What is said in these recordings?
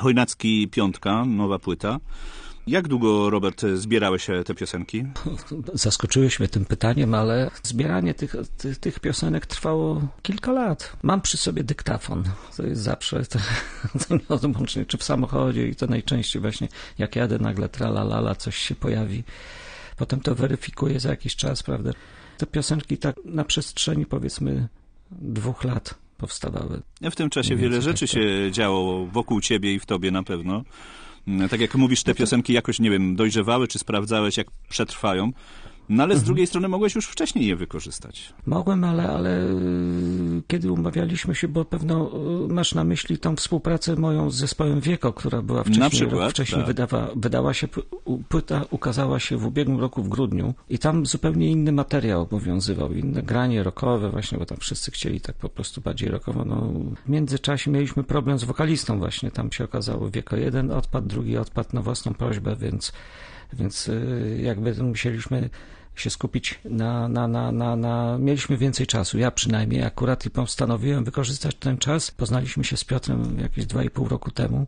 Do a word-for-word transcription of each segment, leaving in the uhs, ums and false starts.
Chojnacki Piątka, nowa płyta. Jak długo, Robert, zbierałeś te piosenki? Zaskoczyłeś mnie tym pytaniem, ale zbieranie tych, tych, tych piosenek trwało kilka lat. Mam przy sobie dyktafon. To jest zawsze to, to nieodłącznie, czy w samochodzie i to najczęściej właśnie jak jadę nagle tralalala, coś się pojawi. Potem to weryfikuję za jakiś czas, prawda? Te piosenki tak na przestrzeni powiedzmy dwóch lat powstawały. W tym czasie wiele rzeczy się działo wokół ciebie i w tobie na pewno. Tak jak mówisz, te piosenki jakoś, nie wiem, dojrzewały, czy sprawdzałeś, jak przetrwają. No ale z drugiej strony mogłeś już wcześniej je wykorzystać. Mogłem, ale, ale kiedy umawialiśmy się, bo pewno masz na myśli tą współpracę moją z zespołem Wieko, która była wcześniej, na przykład, rok wcześniej tak. wydawa, wydała się, płyta ukazała się w ubiegłym roku w grudniu i tam zupełnie inny materiał obowiązywał, inne granie rockowe właśnie, bo tam wszyscy chcieli tak po prostu bardziej rockowo. No, w międzyczasie mieliśmy problem z wokalistą właśnie, tam się okazało Wieko jeden odpadł, drugi odpadł na własną prośbę, więc, więc jakby musieliśmy się skupić na, na, na, na, na... Mieliśmy więcej czasu, ja przynajmniej akurat i postanowiłem wykorzystać ten czas. Poznaliśmy się z Piotrem jakieś dwa i pół roku temu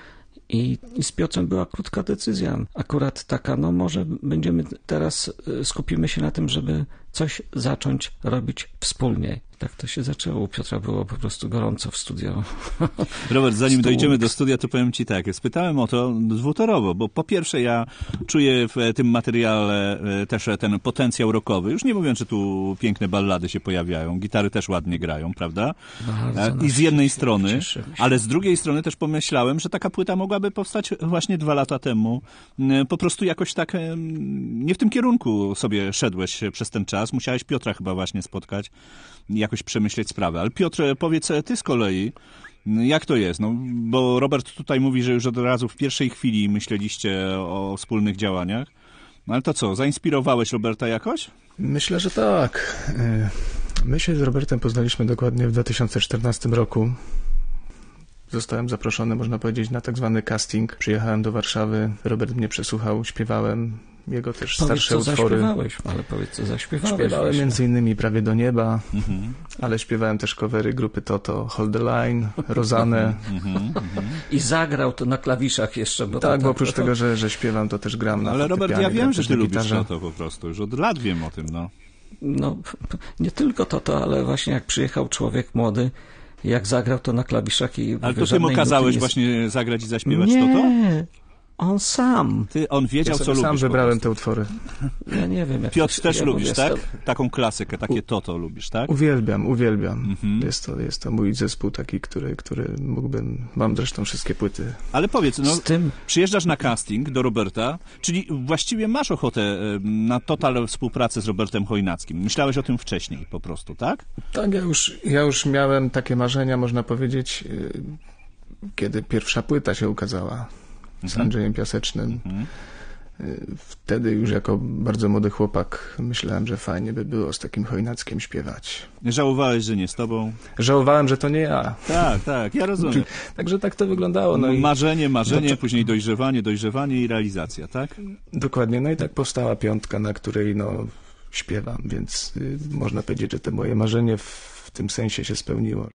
i, i z Piotrem była krótka decyzja. Akurat taka, no może będziemy teraz, skupimy się na tym, żeby coś zacząć robić wspólnie. Tak to się zaczęło. U Piotra było po prostu gorąco w studio. Robert, zanim Stół. dojdziemy do studia, to powiem ci tak. Spytałem o to dwutorowo, bo po pierwsze ja czuję w tym materiale też ten potencjał rockowy. Już nie mówiąc, że tu piękne ballady się pojawiają. Gitary też ładnie grają, prawda? Bardzo I z jednej strony, ale z drugiej strony też pomyślałem, że taka płyta mogłaby powstać właśnie dwa lata temu. Po prostu jakoś tak nie w tym kierunku sobie szedłeś przez ten czas. Musiałeś Piotra chyba właśnie spotkać, jakoś przemyśleć sprawę. Ale Piotr, powiedz ty z kolei, jak to jest? No, bo Robert tutaj mówi, że już od razu w pierwszej chwili myśleliście o wspólnych działaniach. No ale to co, zainspirowałeś Roberta jakoś? Myślę, że tak. My się z Robertem poznaliśmy dokładnie w dwa tysiące czternastym roku. Zostałem zaproszony, można powiedzieć, na tak zwany casting. Przyjechałem do Warszawy, Robert mnie przesłuchał, śpiewałem jego też powiedz, starsze co utwory. Zaśpiewałeś, ale powiedz, co zaśpiewałeś. Śpiewałem między innymi Prawie do nieba, mhm. ale śpiewałem też covery grupy Toto, Hold the Line, Rozanę. I zagrał to na klawiszach jeszcze. Bo tak, to, bo oprócz to, to... tego, że, że śpiewam, to też gram na Ale Robert, ja wiem, że ty lubisz gitarze. Toto po prostu. Już od lat wiem o tym, no. No, nie tylko Toto, ale właśnie jak przyjechał człowiek młody, jak zagrał to na klawiszach i... Ale to ty mu kazałeś właśnie zagrać i zaśpiewać nie, Toto? Nie, on sam. Ty, on wiedział, ja co lubisz. sam wybrałem te utwory. Ja nie wiem. Jak Piotr, to, też ja lubisz, tak? To... Taką klasykę, takie Toto lubisz, tak? Uwielbiam, uwielbiam. Mhm. Jest to, jest to mój zespół taki, który, który mógłbym... Mam zresztą wszystkie płyty. Ale powiedz, no, Z tym... przyjeżdżasz na casting do Roberta, czyli właściwie masz ochotę na total współpracę z Robertem Chojnackim. Myślałeś o tym wcześniej po prostu, tak? Tak, ja już, ja już miałem takie marzenia, można powiedzieć, kiedy pierwsza płyta się ukazała z Andrzejem Piasecznym. Mhm. Wtedy już jako bardzo młody chłopak myślałem, że fajnie by było z takim Chojnackiem śpiewać. Żałowałeś, że nie z tobą? Żałowałem, że to nie ja. Tak, tak, ja rozumiem. Także tak to wyglądało. No marzenie, i... marzenie, to... później dojrzewanie, dojrzewanie i realizacja, tak? Dokładnie, no i tak powstała Piątka, na której no śpiewam, więc y, można powiedzieć, że to moje marzenie w, w tym sensie się spełniło.